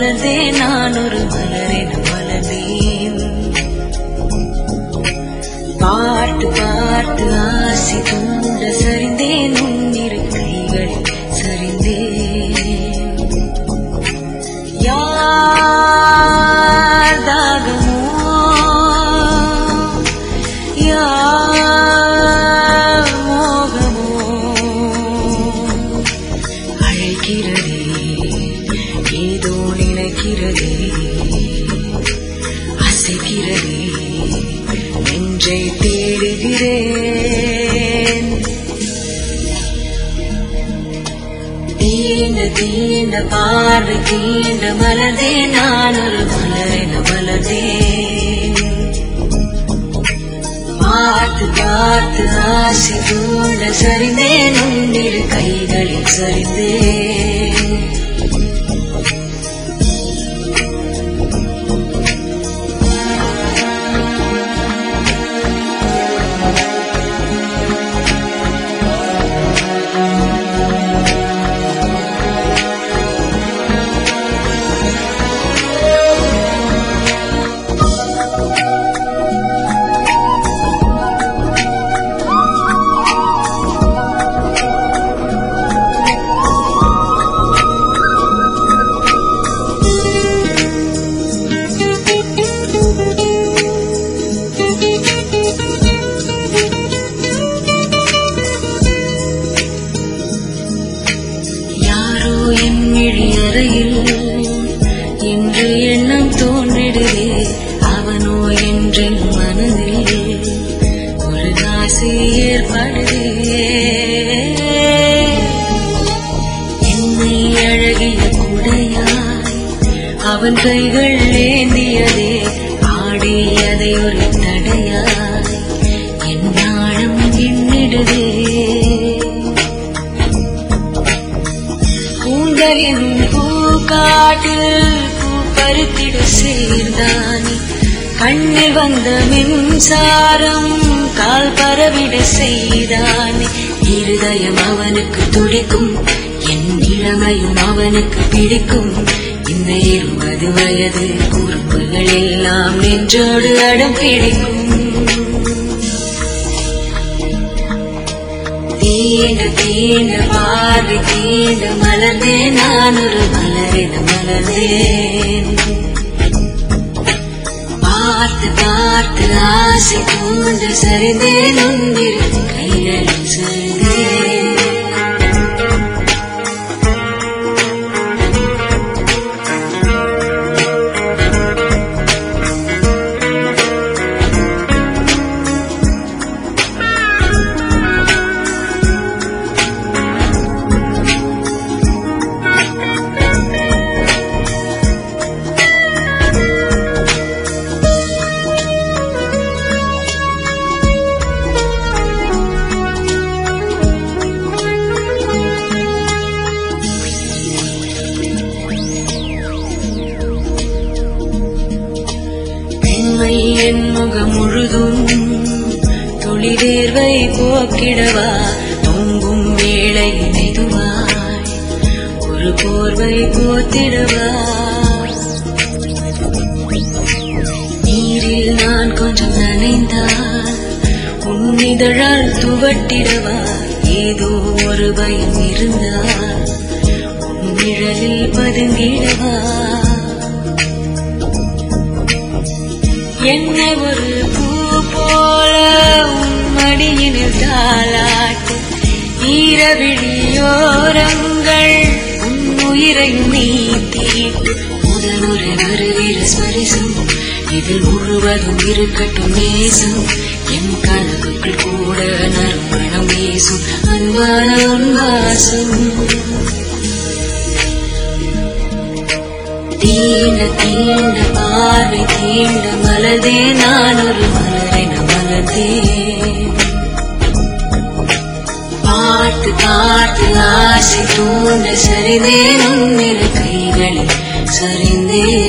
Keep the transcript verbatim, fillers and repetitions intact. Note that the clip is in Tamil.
மலர்ந்தேன் நான் ஒரு மலரென மலர்ந்தேன். பார்த்து பார்த்து ஆசி தூண்ட சரிந்தேன் உன்னிரு கைகளில் சரிந்தேன். யார் தாகமோ யார் மோகமோ அழைக்கிறதே ஏதோ நினைக்கிறதே அசைக்கிறதே நெஞ்சை தேடுகிறேன். தீண்ட தீண்ட பார்வை தீண்ட மலர்ந்தேன் நான் ஒரு மலரென மலர்ந்தேன். பார்த்து பார்த்து ஆசி தூண்ட சரிந்தேன் உன்னிரு கைகளில் சரிந்தேன். இன்று எண்ணம் தோன்றிடுதே அவனோ என்று மனதில் ஒரு ஆசை ஏற்படுதே. என்னை அழகிய குடையாய் அவன் கைகள் ஏந்தியதே ஆடியதை ஒரு தடையாய் என் நாணம் எண்ணிடுதே. கூந்தலின் பூக்காட்டில் பூ பருத்திட சேர்ந்தானே கண்ணில் வந்த மின்சாரம் கால் பரவிட செய்தானே. இருதயம் அவனுக்கு துடிக்கும் என் இளமையும் அவனுக்கு பிடிக்கும். இந்த இருபது வயது குறும்புகள் எல்லாம் நெஞ்சோடு அடம் பிடிக்கும். தீண்ட தீண்ட பார்வை தீண்ட மலர்ந்தேன் நான் ஒரு மலரென மலர்ந்தேன். பார்த்து பார்த்து ஆசை தூண்ட சரிந்தேன் உன்னிரு கைகளில் சரிந்தேன். என் முகம் முழுதும் தொழிலேர்வை போக்கிடவா தொங்கும் வேளை மெதுவாய் ஒரு போர்வை போத்திடவா. நீரில் நான் கொஞ்சம் நனைந்தால் உன்னிதழால் துவட்டிடவா. ஏதோ ஒரு பயம் இருந்தால் உன் நிழலில் பதுங்கிடவா. என்னை ஒரு பூ போல உன் மடியினில் தாலாட்டு ஈரவிழியோரங்கள் உன் உயிரையும் நீ தீட்டு. முதலுரை வருகிற ஸ்பரிசம் இதில் முழுவதும் இருக்கட்டும் நேசம். என் கனவுக்குள் கூட நறுமணம் வீசும் அன்பான உன்வாசம். தீண்ட தீண்ட பார்வை தீண்ட மலர்ந்தேன் நான் ஒரு மலரென மலர்ந்தேன். பார்த்து பார்த்து ஆசை தூண்ட சரிந்தேன் உன்னிரு கைகளில் சரிந்தேன்.